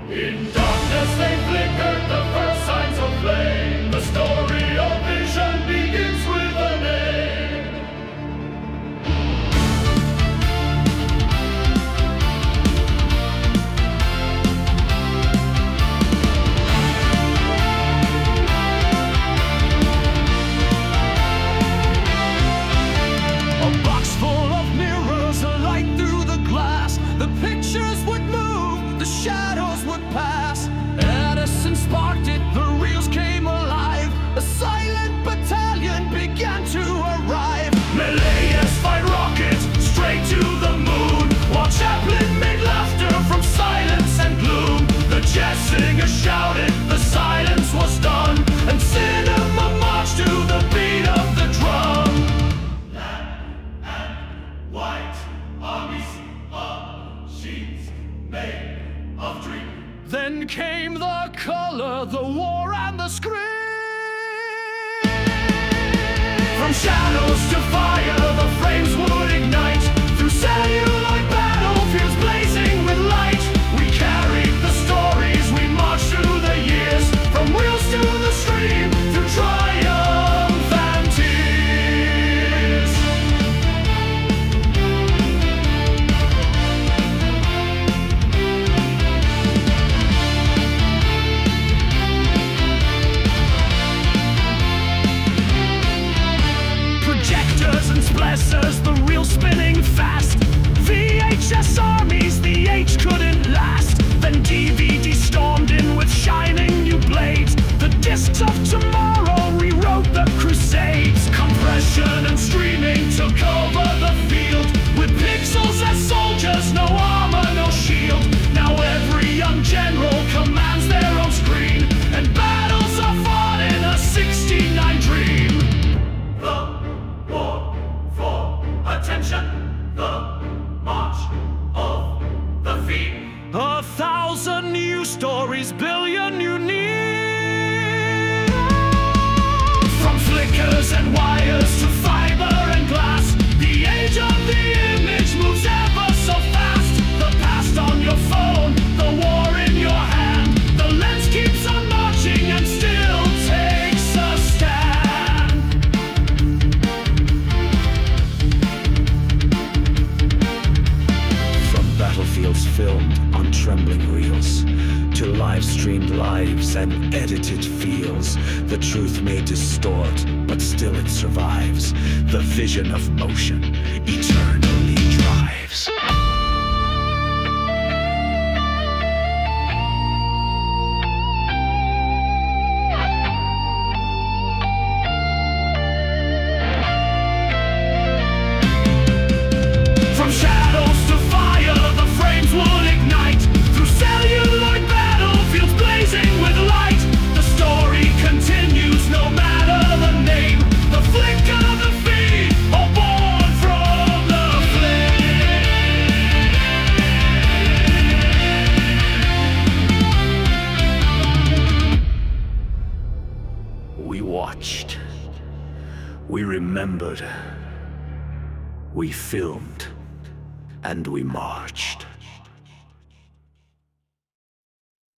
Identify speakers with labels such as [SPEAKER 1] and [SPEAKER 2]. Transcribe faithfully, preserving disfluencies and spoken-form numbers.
[SPEAKER 1] In darkness they flickered the first signs of flame. The story of vision begins with a name.
[SPEAKER 2] A box full of mirrors, a light through the glass. The pictures would move, the shadows would pass. Edison sparked it, the reels came alive. A silent battalion began to arrive.
[SPEAKER 1] Menelaus fired rockets straight to the moon, while Chaplin made laughter from silence and gloom. The jazz singer shouted, the silence was done, and cinema marched to the beat of the drum. Black and white armies of sheets made of dreams.
[SPEAKER 2] Then came the color, the war and the scream.
[SPEAKER 1] From shadows to fire, the flames would ignite. Through celluloid battlefields blazing with light, we carried the stories, we marched through the years. From wheels to the stream, through triumph and tears. Projectors and splashers, the reel spinning fast. V H S armies, the H couldn't last. Then D V D stormed in with shining new blades. The discs of tomorrow rewrote the crusades. Compression and streaming took over the field, with pixels as soldiers, no armor, no shield. Now every young general commands their own screen, and battles are fought in a sixty-nine dream. The war for attention, the march of the feet.
[SPEAKER 2] A thousand new stories, billion new needs.
[SPEAKER 1] From flickers and wires to fiber and glass, the age of the image moves ever so fast. The past on your phone, the war in your hand. The lens keeps on marching and still takes a stand.
[SPEAKER 3] From battlefields filmed on trembling reels to live-streamed lives and edited feels, the truth may distort, but still it survives. The vision of motion eternally drives.
[SPEAKER 1] From shadows to fire, the flames would ignite. Through celluloid battlefields blazing with light, the story continues no matter the name. The flicker, the feed, all born from the flame.
[SPEAKER 3] We watched. We remembered. We filmed. And we marched.